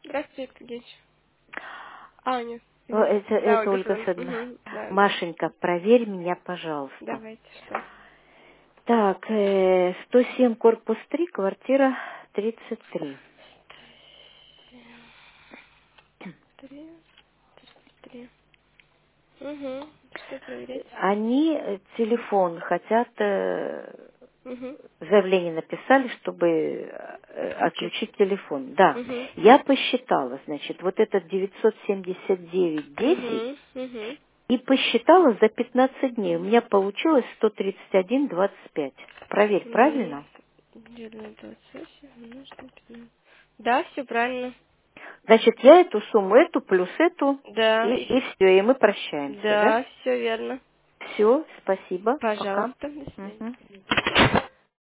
Здравствуйте, Виктор Евгеньевич. А, нет. Да, Это Ольга Ольга Федоровна. Федоровна. Угу. Да, да. Машенька, проверь меня, пожалуйста. Давайте, что? Так, 107, корпус 3, квартира 33. 3, 3. Угу. Что проверять? Они телефон хотят, Угу. заявление написали, чтобы Отключить. отключить телефон. Да, Угу. я посчитала, значит, вот этот 979,10 Угу. Угу. и посчитала за 15 дней. У меня получилось 131,25. Проверь, правильно? Делю 28, умножить на 15. Да, все правильно. Значит, я эту сумму, эту плюс эту, Да, и все, и мы прощаемся, да? да, все верно. Все, спасибо, пока. Пожалуйста, до свидания. Мгм.